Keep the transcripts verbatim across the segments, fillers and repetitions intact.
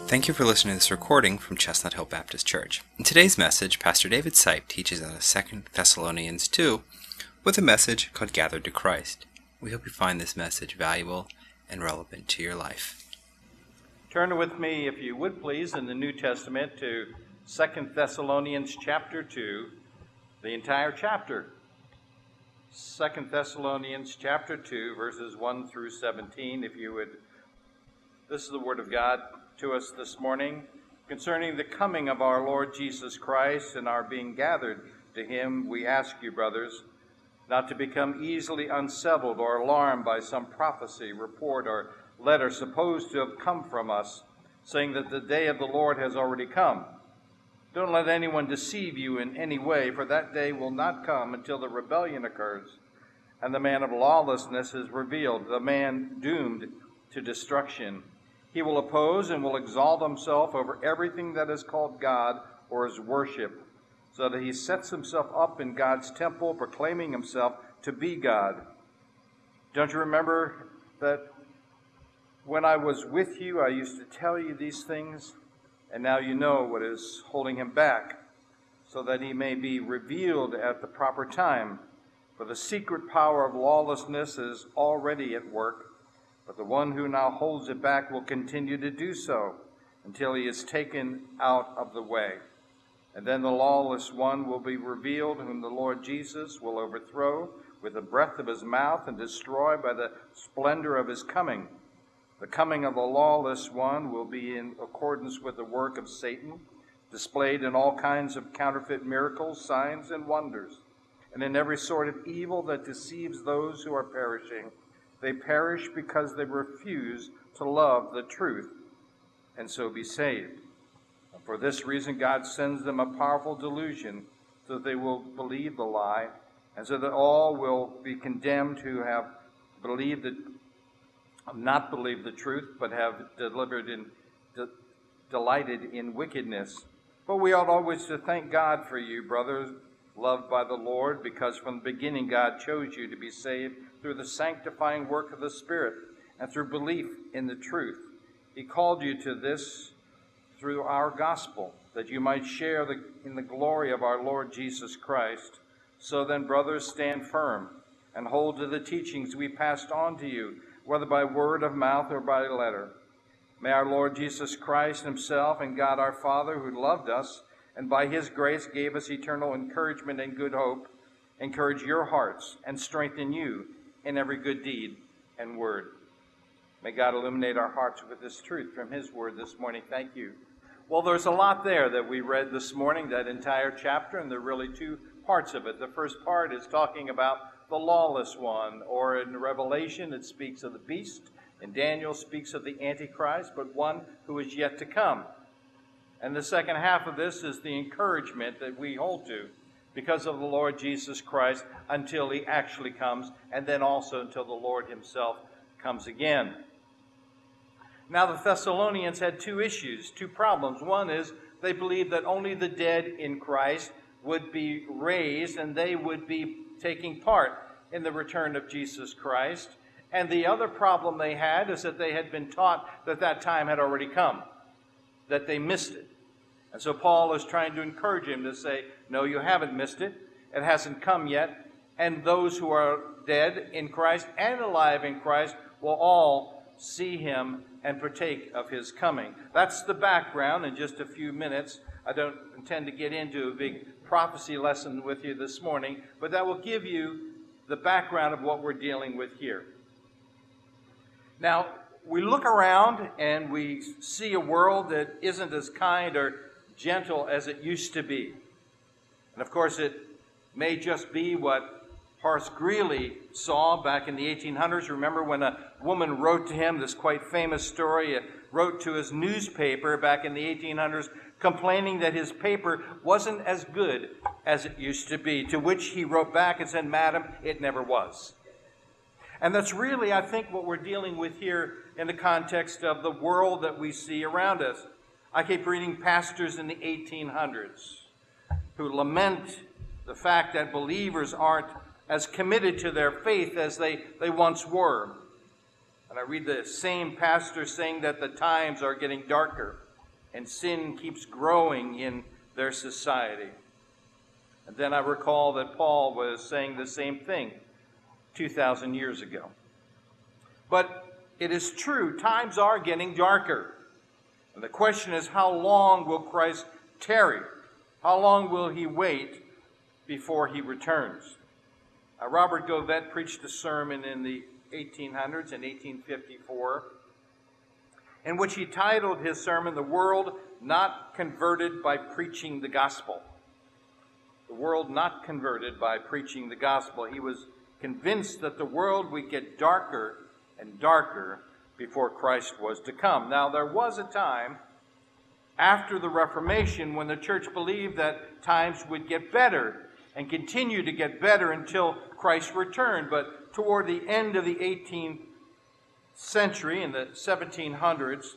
Thank you for listening to this recording from Chestnut Hill Baptist Church. In today's message, Pastor David Sipe teaches out of Second Thessalonians two with a message called Gathered to Christ. We hope you find this message valuable and relevant to your life. Turn with me, if you would please, in the New Testament to Second Thessalonians chapter two, the entire chapter. Second Thessalonians chapter two, verses one through seventeen, if you would. This is the word of God to us this morning concerning the coming of our Lord Jesus Christ and our being gathered to him. We ask you, brothers, not to become easily unsettled or alarmed by some prophecy, report, or letter supposed to have come from us, saying that the day of the Lord has already come. Don't let anyone deceive you in any way, for that day will not come until the rebellion occurs, and the man of lawlessness is revealed, the man doomed to destruction. He will oppose and will exalt himself over everything that is called God or is worship, so that he sets himself up in God's temple, proclaiming himself to be God. Don't you remember that when I was with you, I used to tell you these things, and now you know what is holding him back, so that he may be revealed at the proper time. For the secret power of lawlessness is already at work, but the one who now holds it back will continue to do so until he is taken out of the way. And then the lawless one will be revealed, whom the Lord Jesus will overthrow with the breath of his mouth and destroy by the splendor of his coming. The coming of the lawless one will be in accordance with the work of Satan, displayed in all kinds of counterfeit miracles, signs, and wonders, and in every sort of evil that deceives those who are perishing. They perish because they refuse to love the truth and so be saved. And for this reason, God sends them a powerful delusion so that they will believe the lie, and so that all will be condemned who have believed the, not believed the truth, but have delivered in, de, delighted in wickedness. But we ought always to thank God for you, brothers, loved by the Lord, because from the beginning God chose you to be saved through the sanctifying work of the Spirit and through belief in the truth. He called you to this through our gospel, that you might share the, in the glory of our Lord Jesus Christ. So then, brothers, stand firm and hold to the teachings we passed on to you, whether by word of mouth or by letter. May our Lord Jesus Christ himself and God our Father, who loved us and by his grace gave us eternal encouragement and good hope, encourage your hearts and strengthen you in every good deed and word. May God illuminate our hearts with this truth from his word this morning. Thank you. Well, there's a lot there that we read this morning, that entire chapter, and there are really two parts of it. The first part is talking about the lawless one, or in Revelation it speaks of the beast, and Daniel speaks of the Antichrist, but one who is yet to come. And the second half of this is the encouragement that we hold to because of the Lord Jesus Christ until he actually comes, and then also until the Lord himself comes again. Now, the Thessalonians had two issues, two problems. One is they believed that only the dead in Christ would be raised, and they would be taking part in the return of Jesus Christ. And the other problem they had is that they had been taught that that time had already come, that they missed it. And so Paul is trying to encourage him to say, no, you haven't missed it. It hasn't come yet. And those who are dead in Christ and alive in Christ will all see him and partake of his coming. That's the background in just a few minutes. I don't intend to get into a big prophecy lesson with you this morning, but that will give you the background of what we're dealing with here. Now, we look around and we see a world that isn't as kind or gentle as it used to be. And of course, it may just be what Horace Greeley saw back in the eighteen hundreds. Remember when a woman wrote to him this quite famous story, uh, wrote to his newspaper back in the eighteen hundreds, complaining that his paper wasn't as good as it used to be, to which he wrote back and said, "Madam, it never was." And that's really, I think, what we're dealing with here in the context of the world that we see around us. I keep reading pastors in the eighteen hundreds who lament the fact that believers aren't as committed to their faith as they, they once were. And I read the same pastor saying that the times are getting darker. and sin keeps growing in their society. And then I recall that Paul was saying the same thing two thousand years ago. But it is true, times are getting darker. And the question is, how long will Christ tarry? How long will he wait before he returns? Uh, Robert Govett preached a sermon in the eighteen hundreds, in eighteen fifty-four, in which he titled his sermon, "The World Not Converted by Preaching the Gospel." The world not converted by preaching the gospel. He was convinced that the world would get darker and darker before Christ was to come. Now, there was a time after the Reformation when the church believed that times would get better and continue to get better until Christ returned. But toward the end of the eighteenth century, in the seventeen hundreds,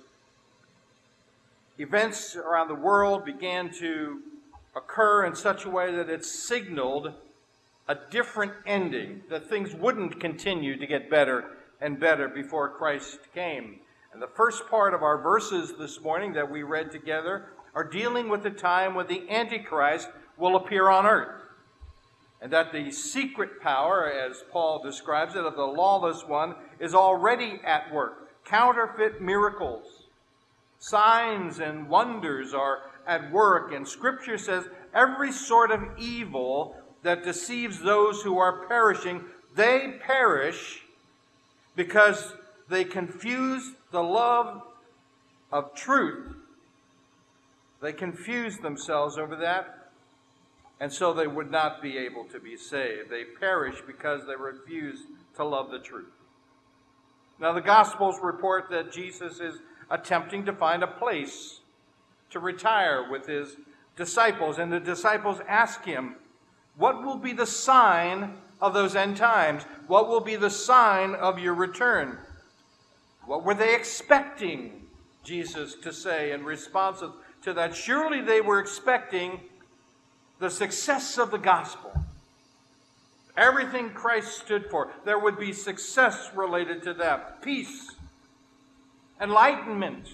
events around the world began to occur in such a way that it signaled a different ending, that things wouldn't continue to get better and better before Christ came. And the first part of our verses this morning that we read together are dealing with the time when the Antichrist will appear on earth, and that the secret power, as Paul describes it, of the lawless one is already at work. Counterfeit miracles, signs and wonders are at work, and Scripture says every sort of evil that deceives those who are perishing, they perish because they confuse the love of truth. They confuse themselves over that, and so they would not be able to be saved. They perish because they refuse to love the truth. Now, the Gospels report that Jesus is attempting to find a place to retire with his disciples, and the disciples ask him, what will be the sign of those end times? What will be the sign of your return? What were they expecting Jesus to say in response to that? Surely they were expecting the success of the gospel. Everything Christ stood for, there would be success related to that. Peace, enlightenment,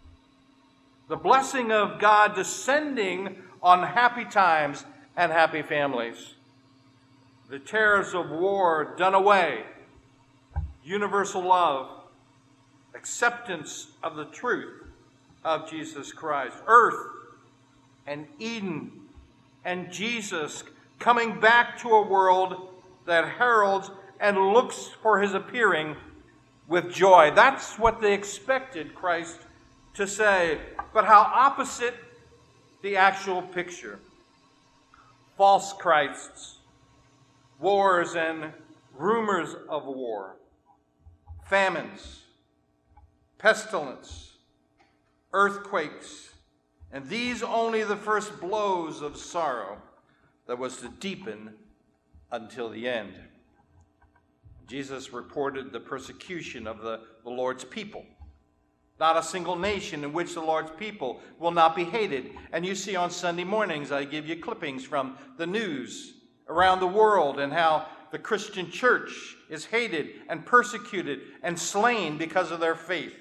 the blessing of God descending on happy times and happy families. The terrors of war done away. Universal love. Acceptance of the truth of Jesus Christ. Earth and Eden and Jesus coming back to a world that heralds and looks for his appearing with joy. That's what they expected Christ to say. But how opposite the actual picture. False Christs, wars and rumors of war, famines, pestilence, earthquakes, and these only the first blows of sorrow that was to deepen until the end. Jesus reported the persecution of the, the Lord's people. Not a single nation in which the Lord's people will not be hated. And you see on Sunday mornings, I give you clippings from the news around the world and how the Christian church is hated and persecuted and slain because of their faith.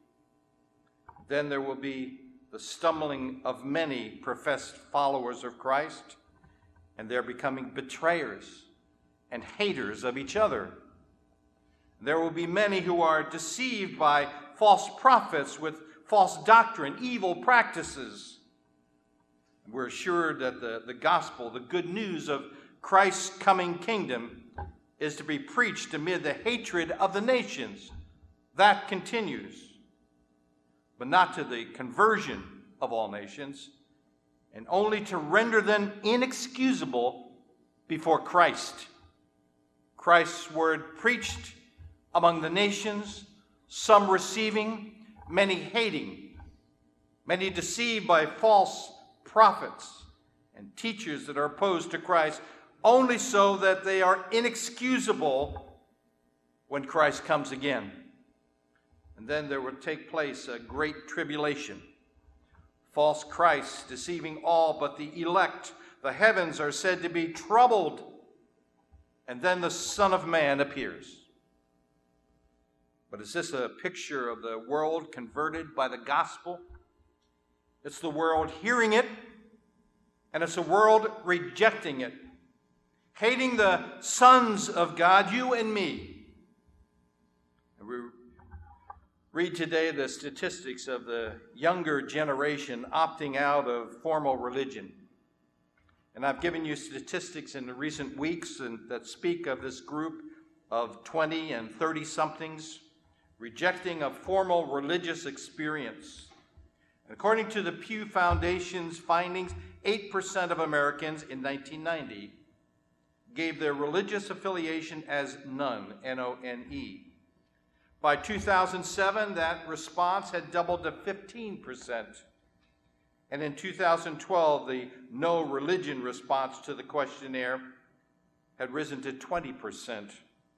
Then there will be the stumbling of many professed followers of Christ, and they're becoming betrayers and haters of each other. There will be many who are deceived by false prophets with false doctrine, evil practices. We're assured that the, the gospel, the good news of Christ's coming kingdom, is to be preached amid the hatred of the nations. That continues, but not to the conversion of all nations, and only to render them inexcusable before Christ. Christ's word preached among the nations, some receiving, many hating, many deceived by false prophets and teachers that are opposed to Christ, only so that they are inexcusable when Christ comes again. And then there will take place a great tribulation. False Christs deceiving all but the elect. The heavens are said to be troubled. And then the Son of Man appears. But is this a picture of the world converted by the gospel? It's the world hearing it, and it's a world rejecting it, hating the sons of God, you and me. And we read today the statistics of the younger generation opting out of formal religion. And I've given you statistics in the recent weeks and that speak of this group of twenty and thirty-somethings rejecting a formal religious experience. According to the Pew Foundation's findings, eight percent of Americans in nineteen ninety gave their religious affiliation as none, N O N E. By two thousand seven, that response had doubled to fifteen percent. And in two thousand twelve, the no religion response to the questionnaire had risen to twenty percent.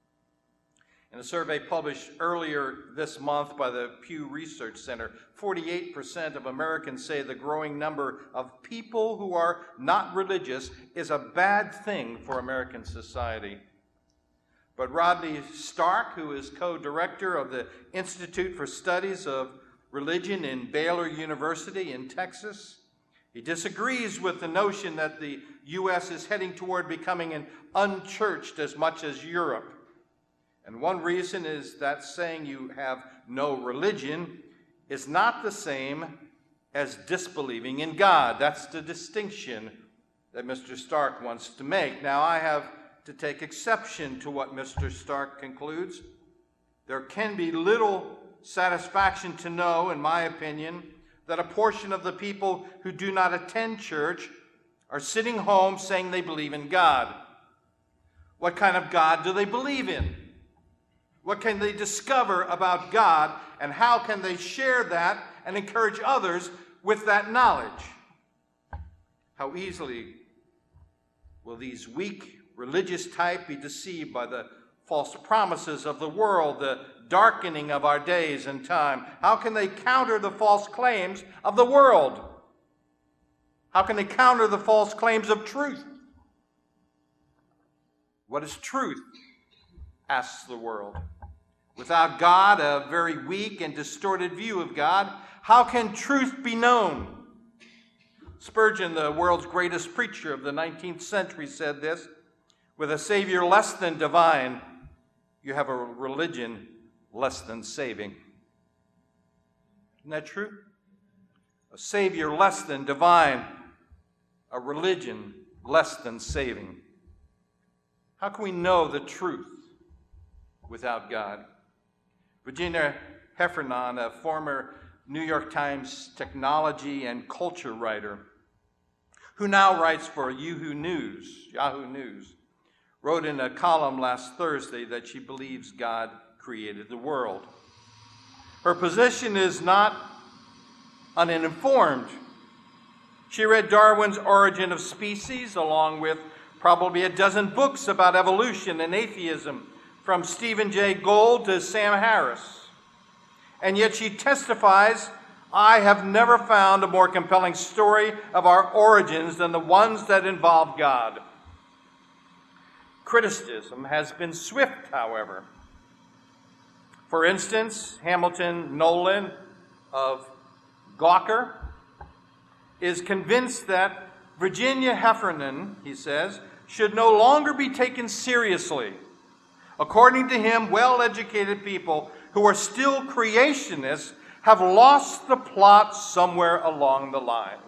In a survey published earlier this month by the Pew Research Center, forty-eight percent of Americans say the growing number of people who are not religious is a bad thing for American society. But Rodney Stark, who is co-director of the Institute for Studies of Religion in Baylor University in Texas, he disagrees with the notion that the U S is heading toward becoming an unchurched as much as Europe. And one reason is that saying you have no religion is not the same as disbelieving in God. That's the distinction that Mister Stark wants to make. Now, I have to take exception to what Mister Stark concludes. There can be little satisfaction to know, in my opinion, that a portion of the people who do not attend church are sitting home saying they believe in God. What kind of God do they believe in? What can they discover about God, and how can they share that and encourage others with that knowledge? How easily will these weak religious type be deceived by the false promises of the world, the darkening of our days and time? How can they counter the false claims of the world? How can they counter the false claims of truth? What is truth? Asks the world. Without God, a very weak and distorted view of God, how can truth be known? Spurgeon, the world's greatest preacher of the nineteenth century, said this: with a Savior less than divine, you have a religion less than saving. Isn't that true? A Savior less than divine, a religion less than saving. How can we know the truth without God? Virginia Heffernan, a former New York Times technology and culture writer, who now writes for Yahoo News, Yahoo News, wrote in a column last Thursday that she believes God created the world. Her position is not uninformed. She read Darwin's Origin of Species, along with probably a dozen books about evolution and atheism, from Stephen Jay Gould to Sam Harris. And yet she testifies, I have never found a more compelling story of our origins than the ones that involve God. Criticism has been swift, however. For instance, Hamilton Nolan of Gawker is convinced that Virginia Heffernan, he says, should no longer be taken seriously. According to him, well-educated people who are still creationists have lost the plot somewhere along the line.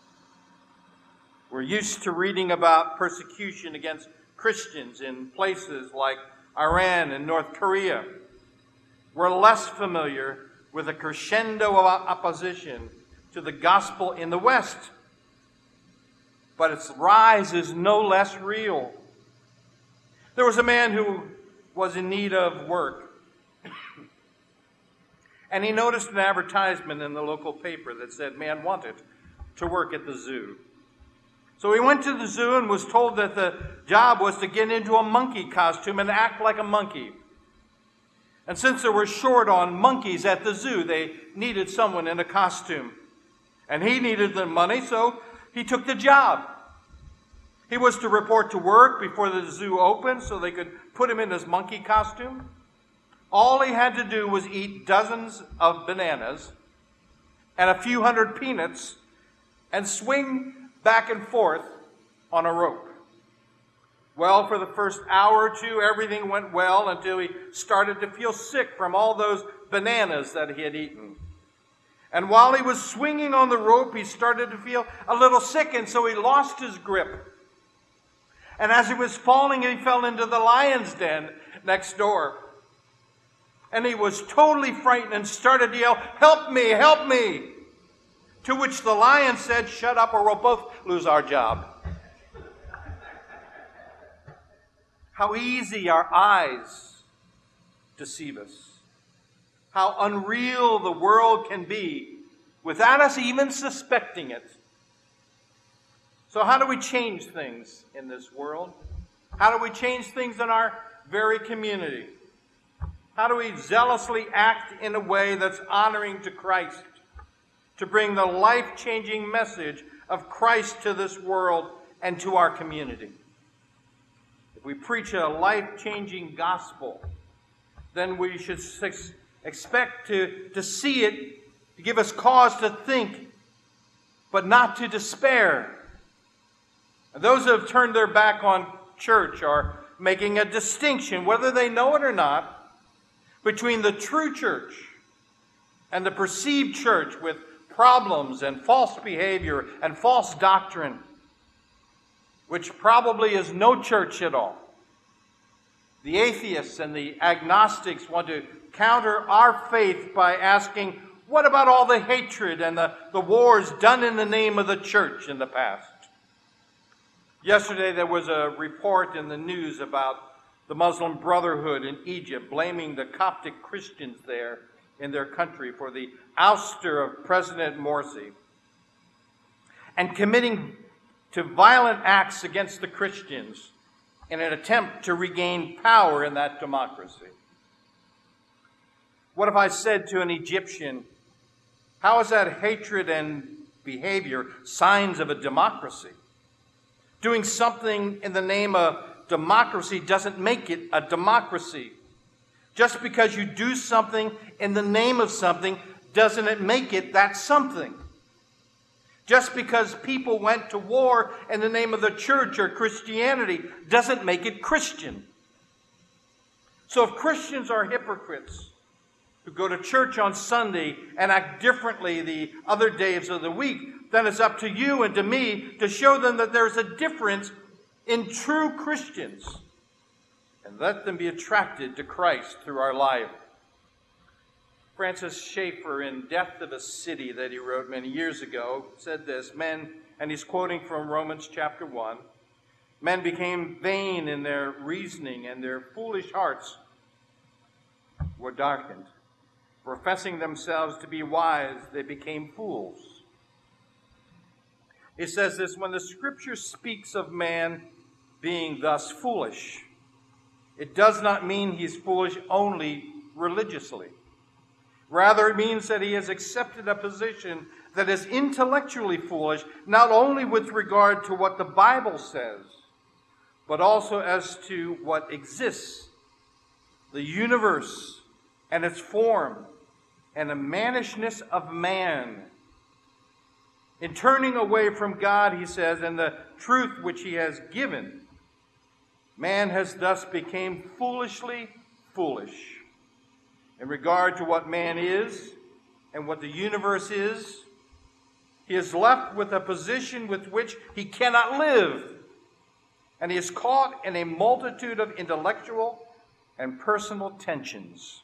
We're used to reading about persecution against Christians in places like Iran and North Korea. We're less familiar with a crescendo of opposition to the gospel in the West. But its rise is no less real. There was a man who was in need of work, and he noticed an advertisement in the local paper that said, man wanted to work at the zoo. So he went to the zoo and was told that the job was to get into a monkey costume and act like a monkey. And since they were short on monkeys at the zoo, they needed someone in a costume. And he needed the money, so he took the job. He was to report to work before the zoo opened so they could put him in his monkey costume. All he had to do was eat dozens of bananas and a few hundred peanuts and swing back and forth on a rope. Well, for the first hour or two, everything went well until he started to feel sick from all those bananas that he had eaten. And while he was swinging on the rope, he started to feel a little sick, and so he lost his grip. And as he was falling, he fell into the lion's den next door. And he was totally frightened and started to yell, "Help me, help me!" To which the lion said, "Shut up or we'll both lose our job." How easy our eyes deceive us. How unreal the world can be without us even suspecting it. So how do we change things in this world? How do we change things in our very community? How do we zealously act in a way that's honoring to Christ, to bring the life-changing message of Christ to this world and to our community? If we preach a life-changing gospel, then we should expect to, to see it, to give us cause to think, but not to despair. And those who have turned their back on church are making a distinction, whether they know it or not, between the true church and the perceived church with problems and false behavior and false doctrine, which probably is no church at all. The atheists and the agnostics want to counter our faith by asking, what about all the hatred and the, the wars done in the name of the church in the past? Yesterday there was a report in the news about the Muslim Brotherhood in Egypt blaming the Coptic Christians there in their country for the ouster of President Morsi and committing to violent acts against the Christians in an attempt to regain power in that democracy. What if I said to an Egyptian, how is that hatred and behavior signs of a democracy? Doing something in the name of democracy doesn't make it a democracy. Just because you do something in the name of something, doesn't it make it that something? Just because people went to war in the name of the church or Christianity doesn't make it Christian. So if Christians are hypocrites who go to church on Sunday and act differently the other days of the week, then it's up to you and to me to show them that there's a difference in true Christians and let them be attracted to Christ through our life. Francis Schaeffer, in Death of a City, that he wrote many years ago, said this, men, and he's quoting from Romans chapter one, men became vain in their reasoning, and their foolish hearts were darkened. Professing themselves to be wise, they became fools. He says this, when the Scripture speaks of man being thus foolish, it does not mean he's foolish only religiously. Rather, it means that he has accepted a position that is intellectually foolish, not only with regard to what the Bible says, but also as to what exists, the universe and its form, and the mannishness of man. In turning away from God, he says, and the truth which he has given, man has thus become foolishly foolish. In regard to what man is and what the universe is, he is left with a position with which he cannot live, and he is caught in a multitude of intellectual and personal tensions.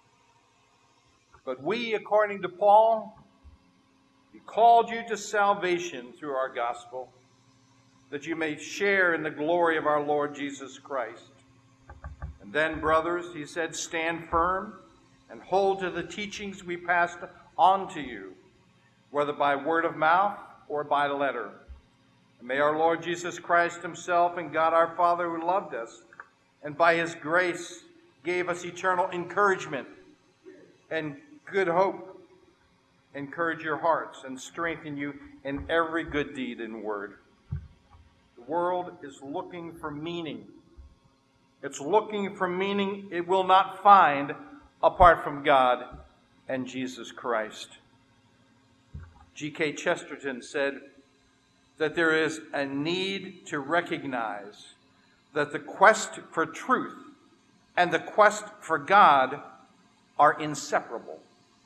But we, according to Paul, he called you to salvation through our gospel, that you may share in the glory of our Lord Jesus Christ. And then, brothers, he said, stand firm and hold to the teachings we passed on to you, whether by word of mouth or by letter. And may our Lord Jesus Christ himself and God our Father, who loved us and by his grace gave us eternal encouragement and good hope, encourage your hearts and strengthen you in every good deed and word. The world is looking for meaning. It's looking for meaning it will not find apart from God and Jesus Christ. G K Chesterton said, that there is a need to recognize that the quest for truth and the quest for God are inseparable.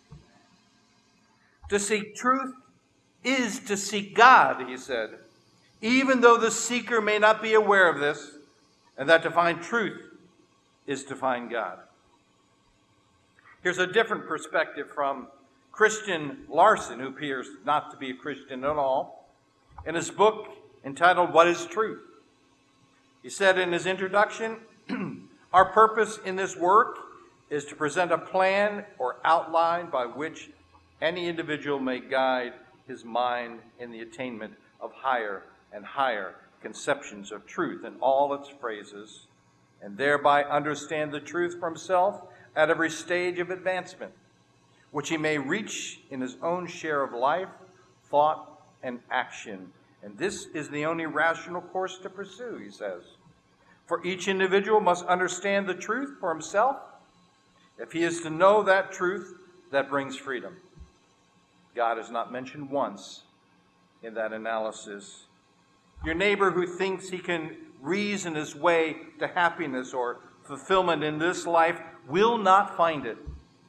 To seek truth is to seek God, he said, even though the seeker may not be aware of this, and that to find truth is to find God. Here's a different perspective from Christian Larson, who appears not to be a Christian at all, in his book entitled, What is Truth? He said in his introduction, our purpose in this work is to present a plan or outline by which any individual may guide his mind in the attainment of higher and higher conceptions of truth in all its phrases, and thereby understand the truth for himself at every stage of advancement, which he may reach in his own share of life, thought, and action. And this is the only rational course to pursue, he says. For each individual must understand the truth for himself if he is to know that truth that brings freedom. God is not mentioned once in that analysis. Your neighbor who thinks he can reason his way to happiness or fulfillment in this life will not find it.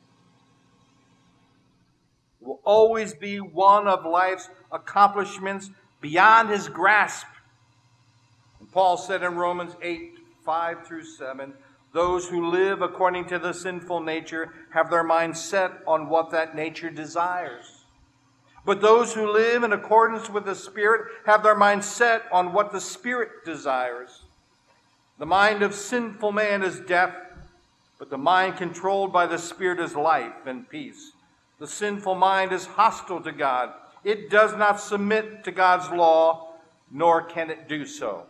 It will always be one of life's accomplishments beyond his grasp. And Paul said in Romans eight, five through seven, those who live according to the sinful nature have their mind set on what that nature desires. But those who live in accordance with the Spirit have their mind set on what the Spirit desires. The mind of sinful man is death, but the mind controlled by the Spirit is life and peace. The sinful mind is hostile to God. It does not submit to God's law, nor can it do so.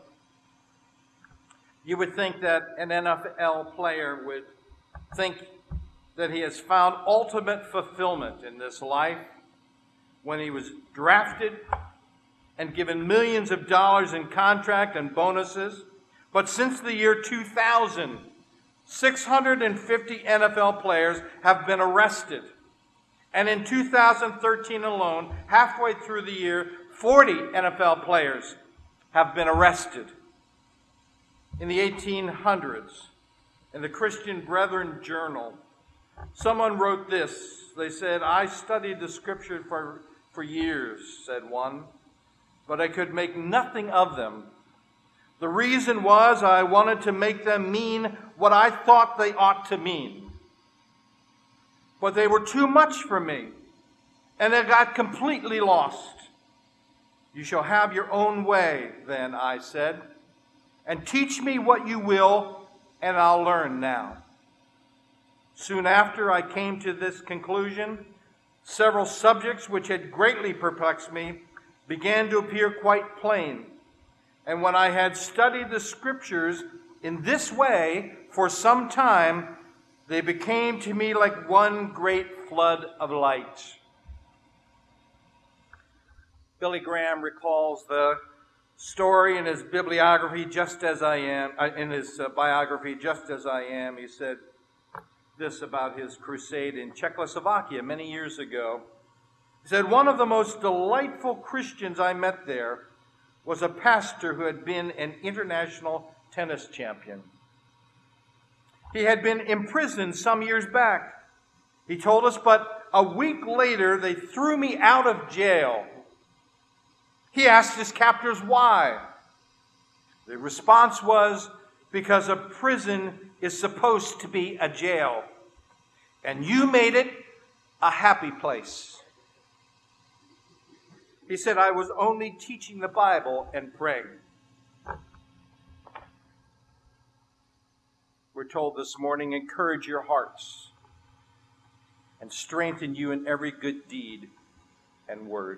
You would think that an N F L player would think that he has found ultimate fulfillment in this life when he was drafted and given millions of dollars in contract and bonuses. But since the year two thousand, six hundred fifty N F L players have been arrested. And in two thousand thirteen alone, halfway through the year, forty N F L players have been arrested. In the eighteen hundreds, in the Christian Brethren Journal, someone wrote this. They said, I studied the Scripture for, for years, said one, but I could make nothing of them. The reason was I wanted to make them mean what I thought they ought to mean. But they were too much for me, and I got completely lost. You shall have your own way, then, I said, and teach me what you will, and I'll learn now. Soon after I came to this conclusion, several subjects which had greatly perplexed me began to appear quite plain. And when I had studied the Scriptures in this way for some time, they became to me like one great flood of light. Billy Graham recalls the story in his bibliography, Just As I Am, uh, in his uh, biography, Just As I Am. He said this about his crusade in Czechoslovakia many years ago. He said, one of the most delightful Christians I met there was a pastor who had been an international tennis champion. He had been imprisoned some years back, he told us, but a week later they threw me out of jail. He asked his captors why. The response was, because a prison is supposed to be a jail, and you made it a happy place. He said, I was only teaching the Bible and praying. We're told this morning, encourage your hearts and strengthen you in every good deed and word.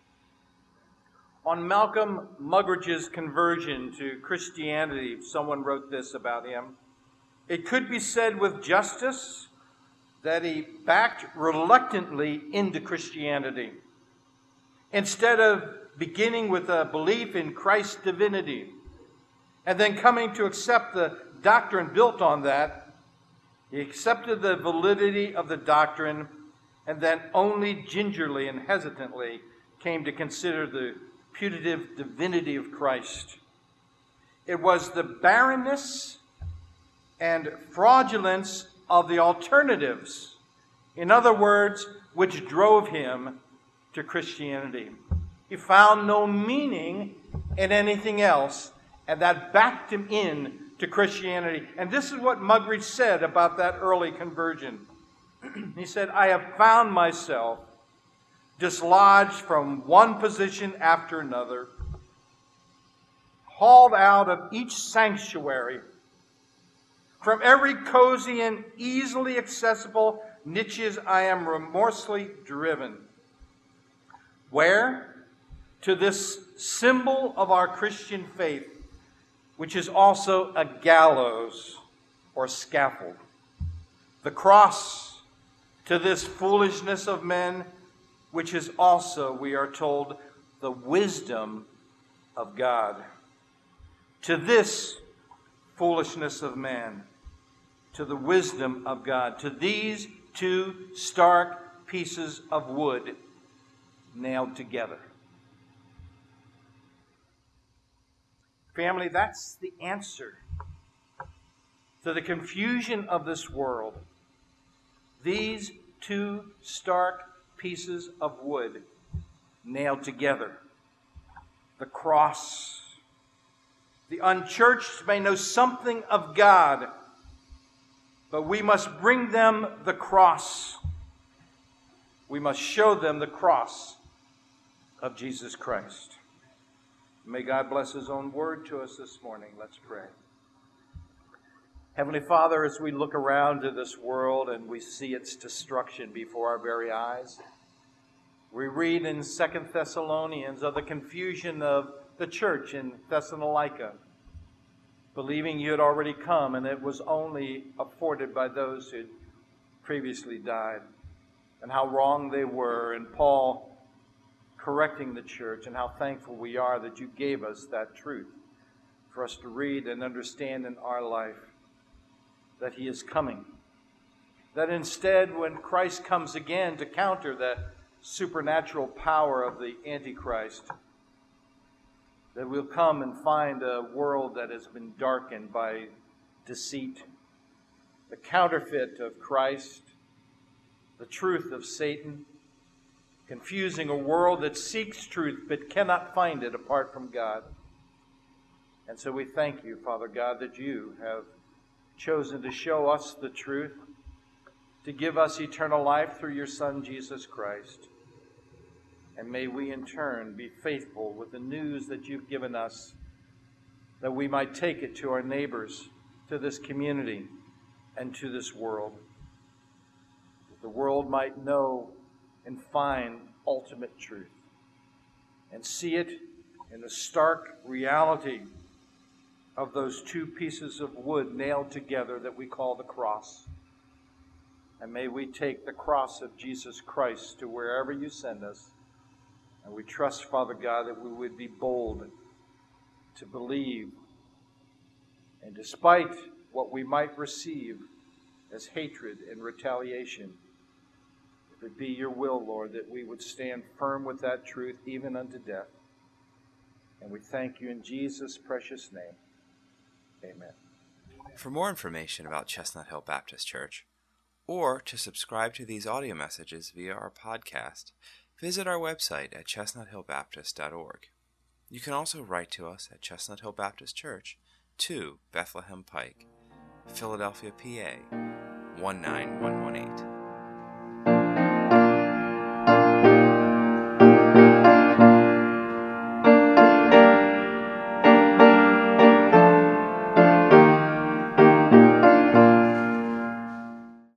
On Malcolm Muggeridge's conversion to Christianity, someone wrote this about him. It could be said with justice that he backed reluctantly into Christianity. Instead of beginning with a belief in Christ's divinity and then coming to accept the doctrine built on that, he accepted the validity of the doctrine and then only gingerly and hesitantly came to consider the putative divinity of Christ. It was the barrenness and fraudulence of the alternatives, in other words, which drove him to Christianity. He found no meaning in anything else, and that backed him in to Christianity. And this is what Muggeridge said about that early conversion. He said, "I have found myself dislodged from one position after another, hauled out of each sanctuary, from every cozy and easily accessible niches I am remorselessly driven. Where? To this symbol of our Christian faith, which is also a gallows or scaffold. The cross, to this foolishness of men, which is also, we are told, the wisdom of God. To this foolishness of man, to the wisdom of God. To these two stark pieces of wood nailed together." Family, that's the answer to the confusion of this world. These two stark pieces of wood nailed together. The cross. The unchurched may know something of God, but we must bring them the cross. We must show them the cross of Jesus Christ. May God bless His own word to us this morning. Let's pray. Heavenly Father, as we look around to this world and we see its destruction before our very eyes, we read in Second Thessalonians of the confusion of the church in Thessalonica, believing you had already come and it was only afforded by those who had previously died, and how wrong they were, and Paul correcting the church, and how thankful we are that you gave us that truth for us to read and understand in our life, that He is coming. That instead, when Christ comes again to counter that supernatural power of the Antichrist, that we'll come and find a world that has been darkened by deceit, the counterfeit of Christ, the truth of Satan, confusing a world that seeks truth but cannot find it apart from God. And so we thank you, Father God, that you have chosen to show us the truth, to give us eternal life through your Son, Jesus Christ. And may we in turn be faithful with the news that you've given us, that we might take it to our neighbors, to this community, and to this world. That the world might know and find ultimate truth, and see it in the stark reality of those two pieces of wood nailed together that we call the cross. And may we take the cross of Jesus Christ to wherever you send us. And we trust, Father God, that we would be bold to believe. And despite what we might receive as hatred and retaliation, if it be your will, Lord, that we would stand firm with that truth even unto death. And we thank you in Jesus' precious name. Amen. For more information about Chestnut Hill Baptist Church, or to subscribe to these audio messages via our podcast, visit our website at chestnut hill baptist dot org. You can also write to us at Chestnut Hill Baptist Church, two Bethlehem Pike, Philadelphia, P A one nine one one eight.